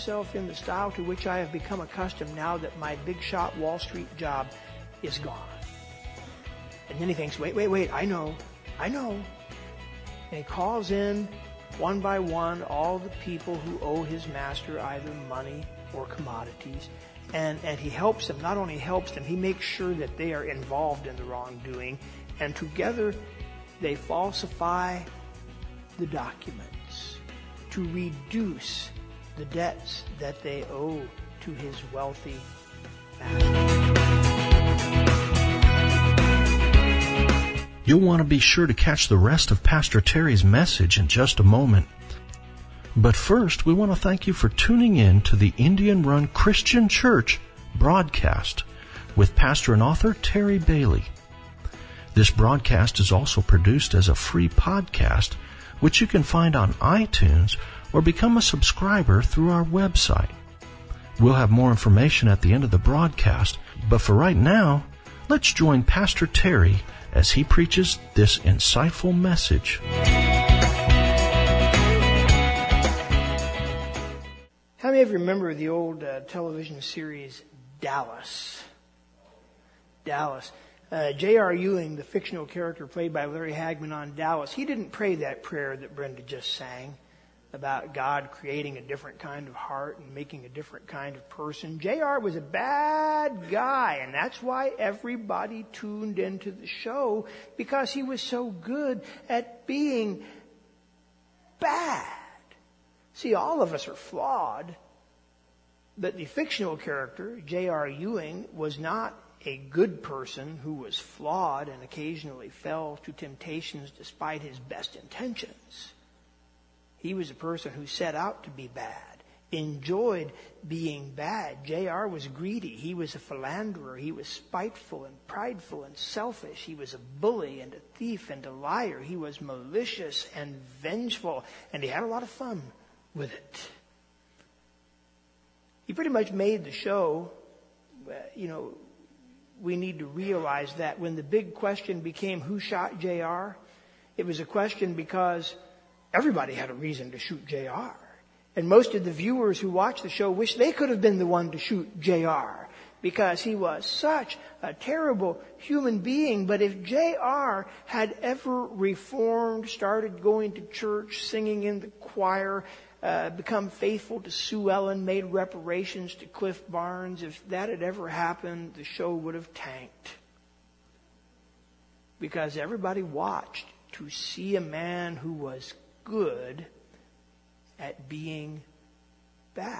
myself in the style to which I have become accustomed now that my big shot Wall Street job is gone. And then he thinks, wait, I know. And he calls in one by one all the people who owe his master either money or commodities. And he helps them. Not only helps them, he makes sure that they are involved in the wrongdoing. And together they falsify the documents to reduce the debts that they owe to his wealthy master. You'll want to be sure to catch the rest of Pastor Terry's message in just a moment. But first, we want to thank you for tuning in to the Indian Run Christian Church broadcast with pastor and author Terry Bailey. This broadcast is also produced as a free podcast, which you can find on iTunes or become a subscriber through our website. We'll have more information at the end of the broadcast, but for right now, let's join Pastor Terry as he preaches this insightful message. How many of you remember the old television series Dallas? J.R. Ewing, the fictional character played by Larry Hagman on Dallas, he didn't pray that prayer that Brenda just sang about God creating a different kind of heart and making a different kind of person. J.R. was a bad guy, and that's why everybody tuned into the show, because he was so good at being bad. See, all of us are flawed, but the fictional character, J.R. Ewing, was not a good person who was flawed and occasionally fell to temptations despite his best intentions. He was a person who set out to be bad, enjoyed being bad. J.R. was greedy. He was a philanderer. He was spiteful and prideful and selfish. He was a bully and a thief and a liar. He was malicious and vengeful, and he had a lot of fun with it. He pretty much made the show, we need to realize that when the big question became who shot J.R., it was a question because everybody had a reason to shoot J.R. And most of the viewers who watched the show wish they could have been the one to shoot J.R. because he was such a terrible human being. But if J.R. had ever reformed, started going to church, singing in the choir, become faithful to Sue Ellen, made reparations to Cliff Barnes, if that had ever happened, the show would have tanked. Because everybody watched to see a man who was good at being bad.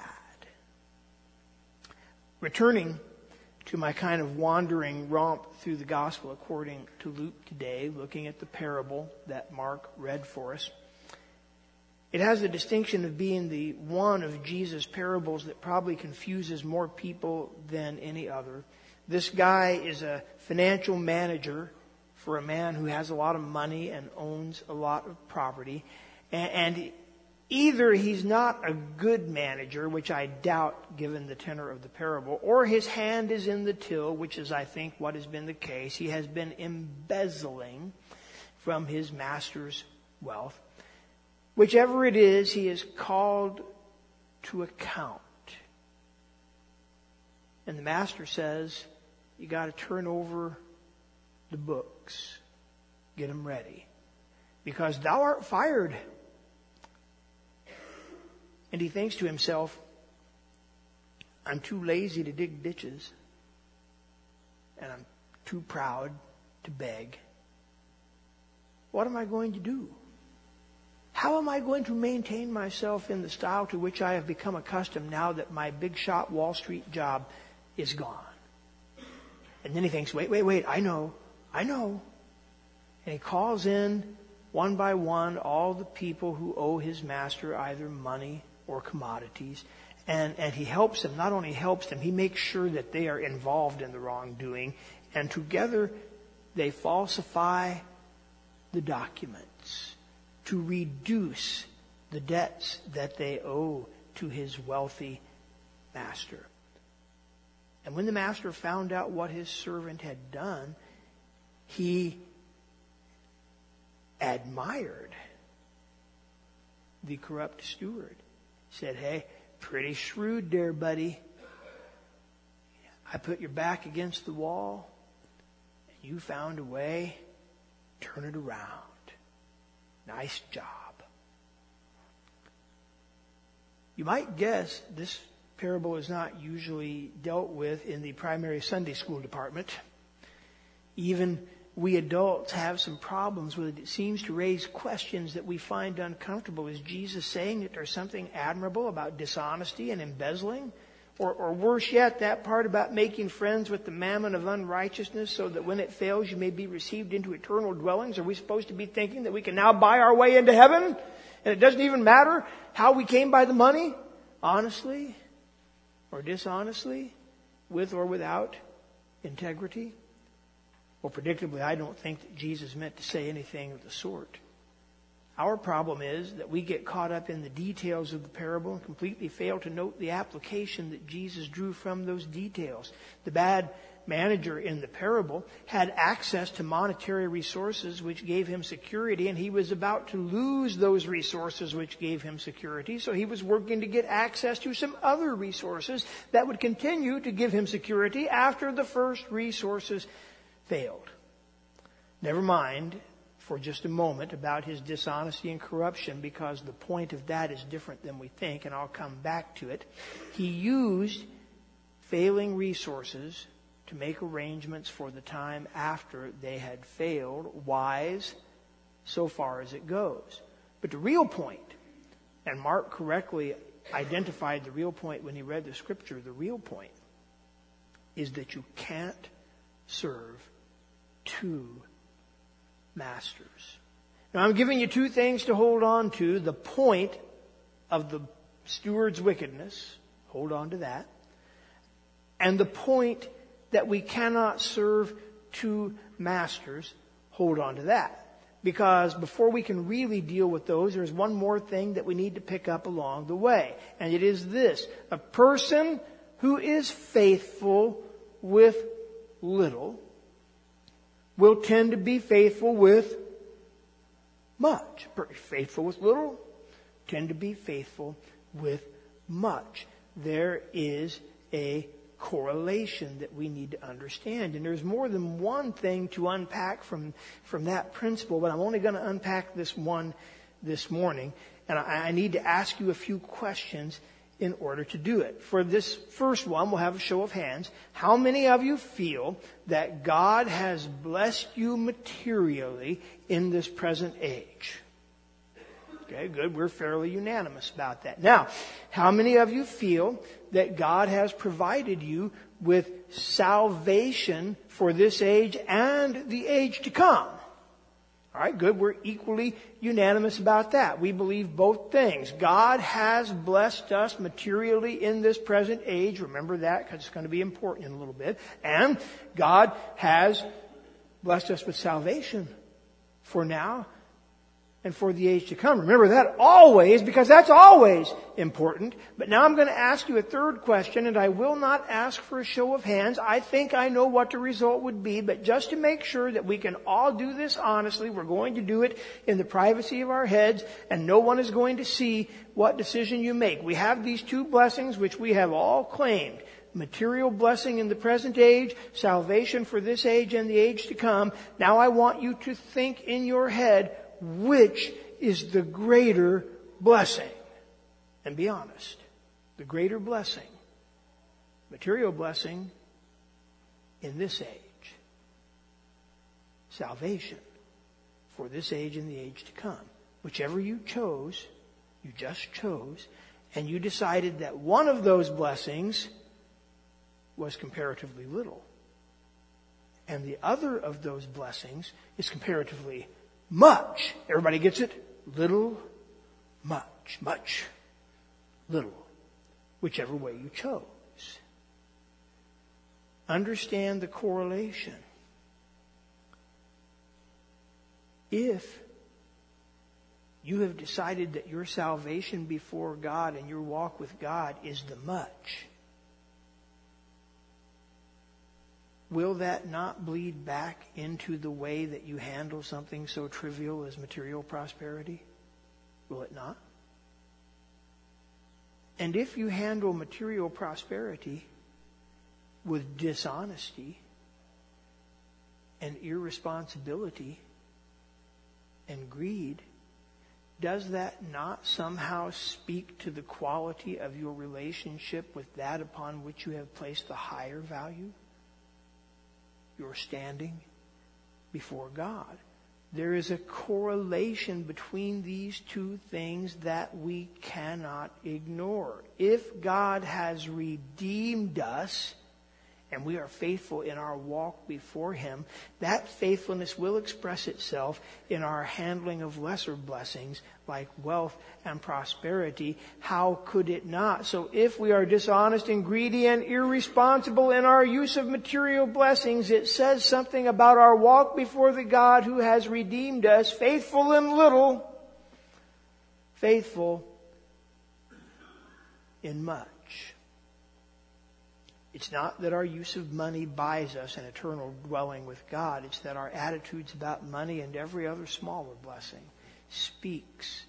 Returning to my kind of wandering romp through the gospel according to Luke today, looking at the parable that Mark read for us. It has the distinction of being the one of Jesus' parables that probably confuses more people than any other. This guy is a financial manager for a man who has a lot of money and owns a lot of property. And either he's not a good manager, which I doubt given the tenor of the parable, or his hand is in the till, which is, I think, what has been the case. He has been embezzling from his master's wealth. Whichever it is, he is called to account. And the master says, you got to turn over the books. Get them ready. Because thou art fired. And he thinks to himself, I'm too lazy to dig ditches. And I'm too proud to beg. What am I going to do? How am I going to maintain myself in the style to which I have become accustomed now that my big shot Wall Street job is gone? And then he thinks, wait, I know. And he calls in one by one all the people who owe his master either money or commodities. And he helps them. Not only helps them, he makes sure that they are involved in the wrongdoing. And together they falsify the documents to reduce the debts that they owe to his wealthy master. And when the master found out what his servant had done, he admired the corrupt steward. He said, hey, Pretty shrewd there, buddy. I put your back against the wall, and you found a way to turn it around. Nice job. You might guess this parable is not usually dealt with in the primary Sunday school department. Even we adults have some problems with it. It seems to raise questions that we find uncomfortable. Is Jesus saying that there's something admirable about dishonesty and embezzling? Or worse yet, that part about making friends with the mammon of unrighteousness so that when it fails you may be received into eternal dwellings? Are we supposed to be thinking that we can now buy our way into heaven? And it doesn't even matter how we came by the money? Honestly or dishonestly? With or without integrity? Well, predictably, I don't think that Jesus meant to say anything of the sort. Our problem is that we get caught up in the details of the parable and completely fail to note the application that Jesus drew from those details. The bad manager in the parable had access to monetary resources which gave him security, and he was about to lose those resources which gave him security. So he was working to get access to some other resources that would continue to give him security after the first resources failed. Never mind for just a moment about his dishonesty and corruption, because the point of that is different than we think, and I'll come back to it. He used failing resources to make arrangements for the time after they had failed, wise so far as it goes. But the real point, and Mark correctly identified the real point when he read the scripture, the real point is that you can't serve two masters. Now, I'm giving you two things to hold on to. The point of the steward's wickedness, hold on to that. And the point that we cannot serve two masters, hold on to that. Because before we can really deal with those, there's one more thing that we need to pick up along the way. And it is this: a person who is faithful with little will tend to be faithful with much. Faithful with little, tend to be faithful with much. There is a correlation that we need to understand. And there's more than one thing to unpack from that principle, but I'm only going to unpack this one this morning. And I need to ask you a few questions in order to do it. For this first one, we'll have a show of hands. How many of you feel that God has blessed you materially in this present age? Okay, good. We're fairly unanimous about that. Now, how many of you feel that God has provided you with salvation for this age and the age to come? All right, good. We're equally unanimous about that. We believe both things. God has blessed us materially in this present age. Remember that, because it's going to be important in a little bit. And God has blessed us with salvation for now and for the age to come. Remember that always, because that's always important. But now I'm going to ask you a third question, and I will not ask for a show of hands. I think I know what the result would be, but just to make sure that we can all do this honestly, we're going to do it in the privacy of our heads, and no one is going to see what decision you make. We have these two blessings which we have all claimed. Material blessing in the present age, salvation for this age and the age to come. Now I want you to think in your head, which is the greater blessing? And be honest. The greater blessing, material blessing in this age. Salvation for this age and the age to come. Whichever you chose, you just chose, and you decided that one of those blessings was comparatively little. And the other of those blessings is comparatively much. Everybody gets it? Little, much, much, little. Whichever way you chose. Understand the correlation. If you have decided that your salvation before God and your walk with God is the much, will that not bleed back into the way that you handle something so trivial as material prosperity? Will it not? And if you handle material prosperity with dishonesty and irresponsibility and greed, does that not somehow speak to the quality of your relationship with that upon which you have placed the higher value? Your standing before God. There is a correlation between these two things that we cannot ignore. If God has redeemed us, and we are faithful in our walk before Him, that faithfulness will express itself in our handling of lesser blessings like wealth and prosperity. How could it not? So if we are dishonest and greedy and irresponsible in our use of material blessings, it says something about our walk before the God who has redeemed us, faithful in little, faithful in much. It's not that our use of money buys us an eternal dwelling with God. It's that our attitudes about money and every other smaller blessing speaks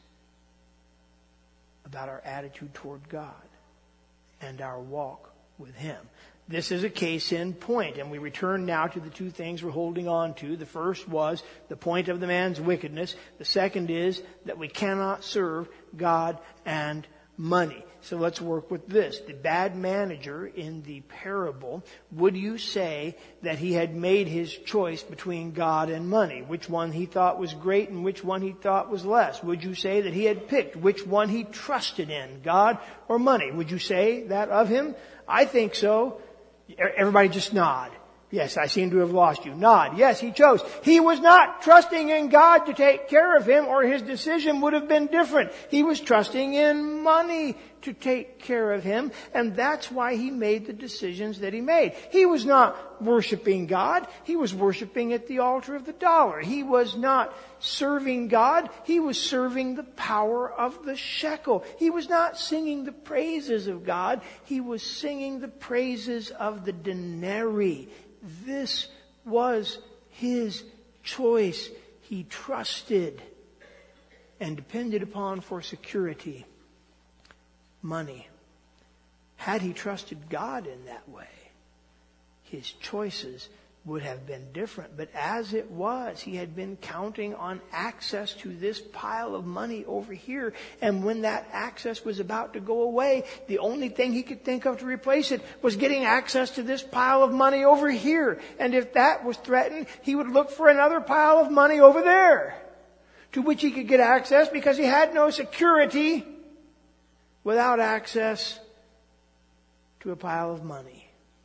about our attitude toward God and our walk with Him. This is a case in point, and we return now to the two things we're holding on to. The first was the point of the man's wickedness. The second is that we cannot serve God and money. So let's work with this. The bad manager in the parable, would you say that he had made his choice between God and money? Which one he thought was great and which one he thought was less? Would you say that he had picked which one he trusted in, God or money? Would you say that of him? I think so. Everybody just nod. Yes, I seem to have lost you. Nod. Yes, he chose. He was not trusting in God to take care of him, or his decision would have been different. He was trusting in money to take care of him, and that's why he made the decisions that he made. He was not worshiping God. He was worshiping at the altar of the dollar. He was not serving God. He was serving the power of the shekel. He was not singing the praises of God. He was singing the praises of the denarii. This was his choice. He trusted and depended upon for security money. Had he trusted God in that way, his choices would have been different. But as it was, he had been counting on access to this pile of money over here. And when that access was about to go away, the only thing he could think of to replace it was getting access to this pile of money over here. And if that was threatened, he would look for another pile of money over there to which he could get access, because he had no security without access to a pile of money.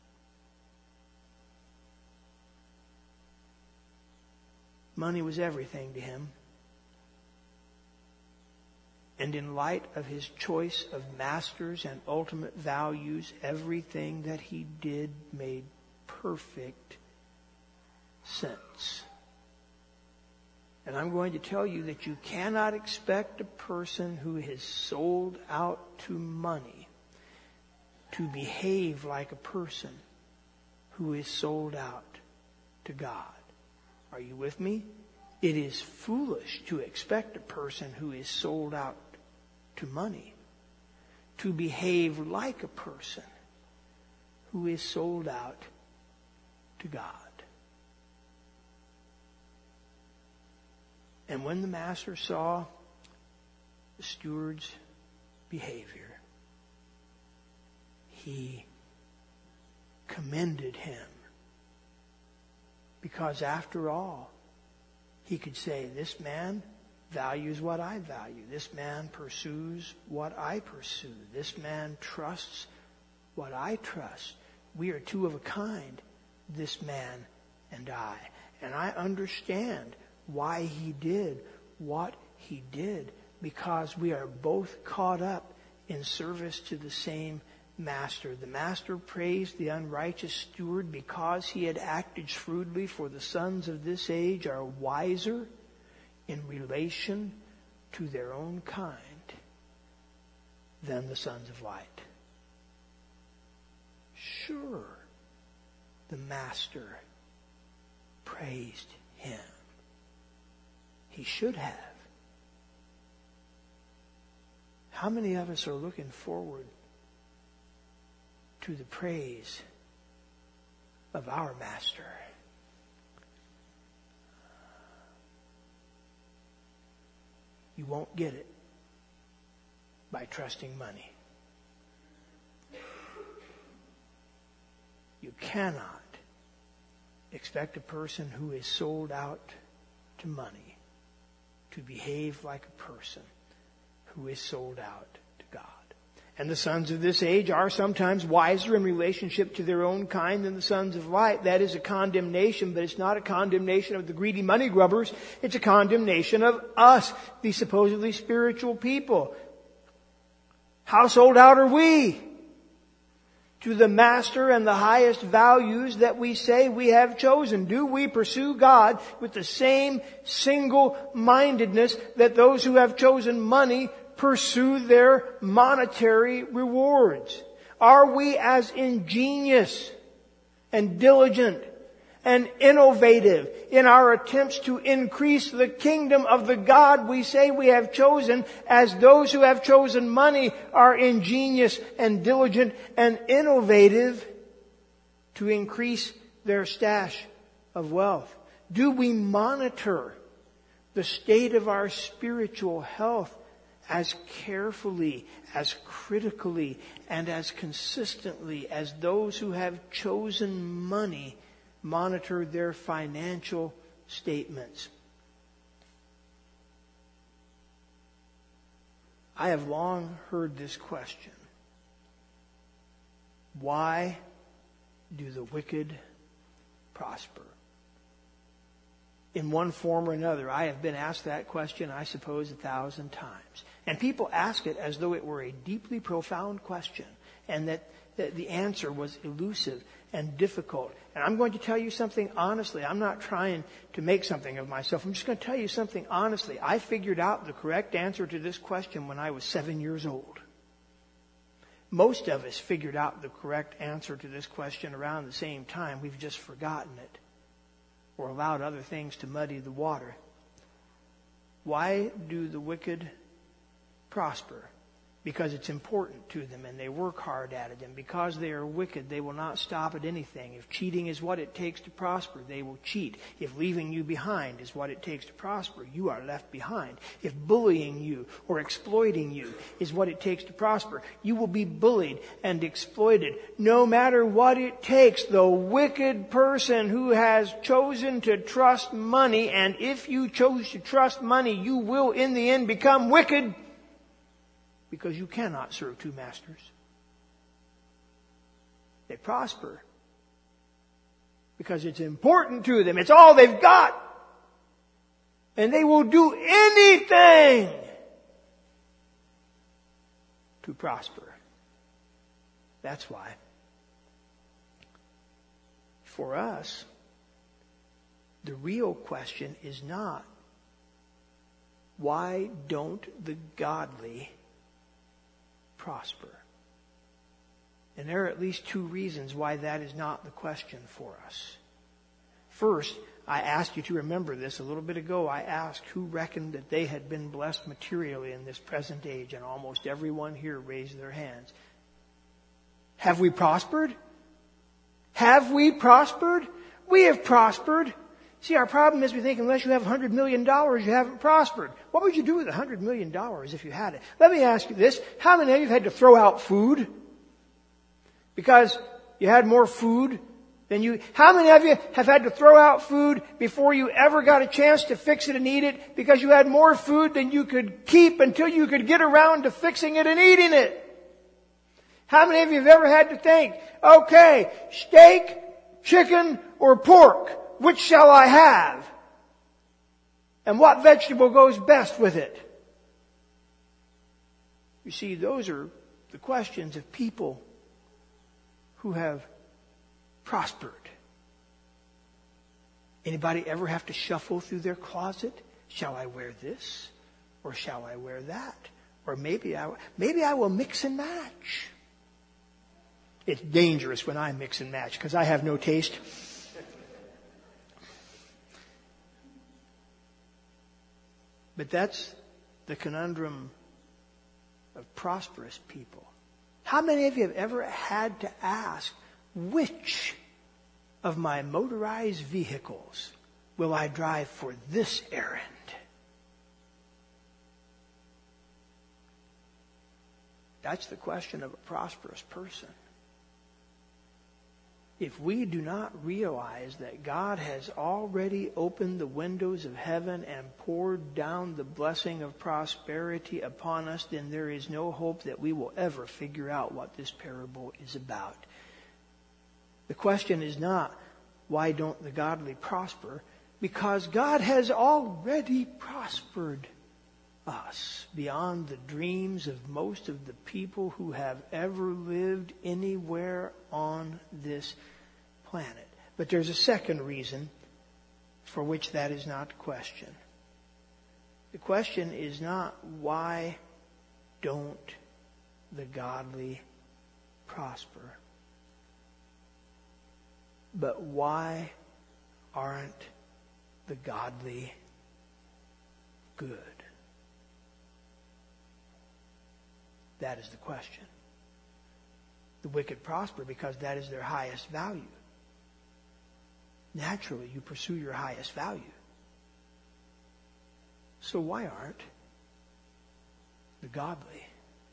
Money was everything to him. And in light of his choice of masters and ultimate values, everything that he did made perfect sense. And I'm going to tell you that you cannot expect a person who is sold out to money to behave like a person who is sold out to God. Are you with me? It is foolish to expect a person who is sold out to money to behave like a person who is sold out to God. And when the master saw the steward's behavior, he commended him. Because after all, he could say, this man values what I value. This man pursues what I pursue. This man trusts what I trust. We are two of a kind, this man and I. And I understand why he did what he did, because we are both caught up in service to the same master. The master praised the unrighteous steward because he had acted shrewdly, for the sons of this age are wiser in relation to their own kind than the sons of light. Sure, the master praised him. He should have. How many of us are looking forward to the praise of our Master? You won't get it by trusting money. You cannot expect a person who is sold out to money to behave like a person who is sold out to God. And the sons of this age are sometimes wiser in relationship to their own kind than the sons of light. That is a condemnation, but it's not a condemnation of the greedy money grubbers. It's a condemnation of us, the supposedly spiritual people. How sold out are we to the Master and the highest values that we say we have chosen? Do we pursue God with the same single-mindedness that those who have chosen money pursue their monetary rewards? Are we as ingenious and diligent and innovative in our attempts to increase the kingdom of the God we say we have chosen, as those who have chosen money are ingenious and diligent and innovative to increase their stash of wealth? Do we monitor the state of our spiritual health as carefully, as critically, and as consistently as those who have chosen money monitor their financial statements? I have long heard this question. Why do the wicked prosper? In one form or another, I have been asked that question, I suppose, 1,000 times. And people ask it as though it were a deeply profound question, and that the answer was elusive and difficult. And I'm going to tell you something honestly. I'm not trying to make something of myself. I'm just going to tell you something honestly. I figured out the correct answer to this question when I was 7 years old. Most of us figured out the correct answer to this question around the same time. We've just forgotten it or allowed other things to muddy the water. Why do the wicked prosper? Because it's important to them and they work hard at it. And because they are wicked, they will not stop at anything. If cheating is what it takes to prosper, they will cheat. If leaving you behind is what it takes to prosper, you are left behind. If bullying you or exploiting you is what it takes to prosper, you will be bullied and exploited. No matter what it takes, the wicked person who has chosen to trust money, and if you chose to trust money, you will in the end become wicked, because you cannot serve two masters. They prosper because it's important to them. It's all they've got. And they will do anything to prosper. That's why, for us, the real question is not, why don't the godly prosper? And there are at least two reasons why that is not the question for us. First, I asked you to remember this a little bit ago. I asked who reckoned that they had been blessed materially in this present age, and almost everyone here raised their hands. Have we prospered? Have we prospered? We have prospered. See, our problem is we think unless you have $100 million, you haven't prospered. What would you do with $100 million if you had it? Let me ask you this. How many of you have had to throw out food because you had more food than you... How many of you have had to throw out food before you ever got a chance to fix it and eat it because you had more food than you could keep until you could get around to fixing it and eating it? How many of you have ever had to think, okay, steak, chicken, or pork? Which shall I have? And what vegetable goes best with it? You see, those are the questions of people who have prospered. Anybody ever have to shuffle through their closet? Shall I wear this? Or shall I wear that? Or maybe I will mix and match. It's dangerous when I mix and match because I have no taste. But that's the conundrum of prosperous people. How many of you have ever had to ask, which of my motorized vehicles will I drive for this errand? That's the question of a prosperous person. If we do not realize that God has already opened the windows of heaven and poured down the blessing of prosperity upon us, then there is no hope that we will ever figure out what this parable is about. The question is not, why don't the godly prosper? Because God has already prospered us beyond the dreams of most of the people who have ever lived anywhere on this planet. But there's a second reason for which that is not the question. The question is not, why don't the godly prosper? But why aren't the godly good? That is the question. The wicked prosper because that is their highest value. Naturally, you pursue your highest value. So why aren't the godly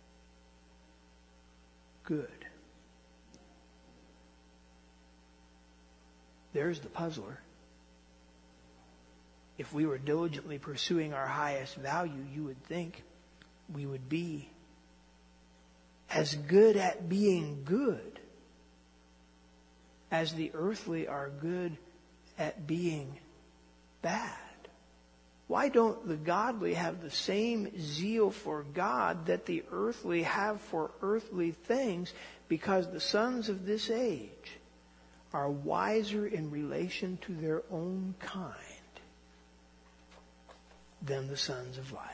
good? There's the puzzler. If we were diligently pursuing our highest value, you would think we would be as good at being good as the earthly are good at being bad. Why don't the godly have the same zeal for God that the earthly have for earthly things? Because the sons of this age are wiser in relation to their own kind than the sons of light.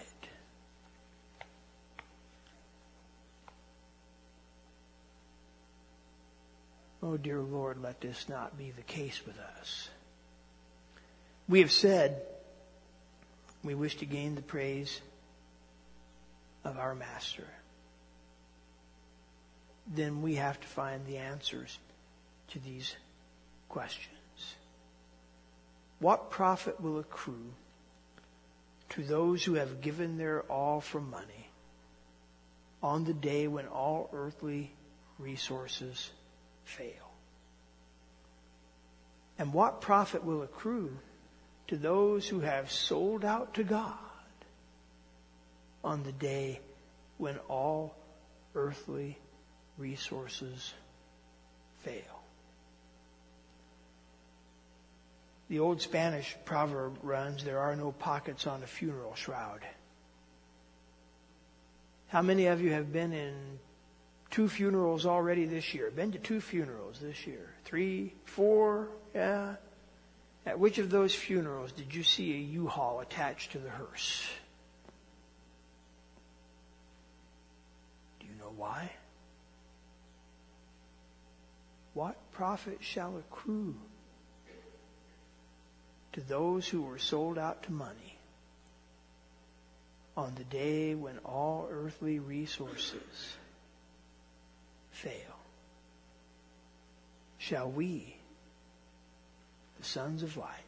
Oh, dear Lord, let this not be the case with us. We have said we wish to gain the praise of our Master. Then we have to find the answers to these questions. What profit will accrue to those who have given their all for money on the day when all earthly resources fail? And what profit will accrue to those who have sold out to God on the day when all earthly resources fail? The old Spanish proverb runs, there are no pockets on a funeral shroud. How many of you have been in 2 funerals already this year? Been to 2 funerals this year? 3, 4, yeah. At which of those funerals did you see a U-Haul attached to the hearse? Do you know why? What profit shall accrue to those who were sold out to money on the day when all earthly resources fail? Shall we, the sons of light,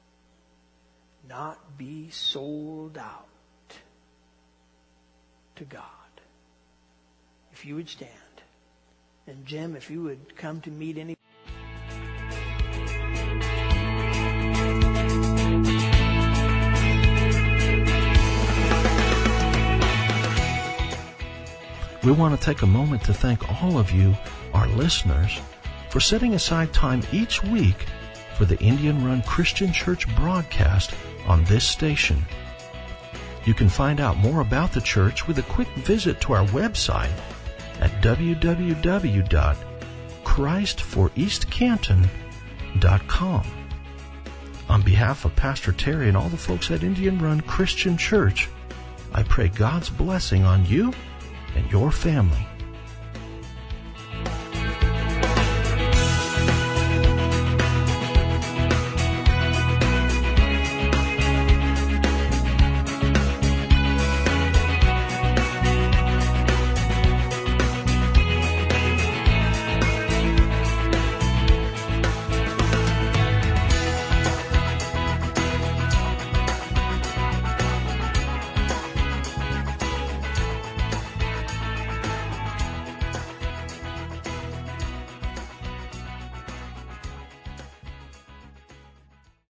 not be sold out to God? If you would stand. And Jim, if you would come to meet any. We want to take a moment to thank all of you, our listeners, for setting aside time each week for the Indian Run Christian Church broadcast on this station. You can find out more about the church with a quick visit to our website at www.christforeastcanton.com. On behalf of Pastor Terry and all the folks at Indian Run Christian Church, I pray God's blessing on you and your family.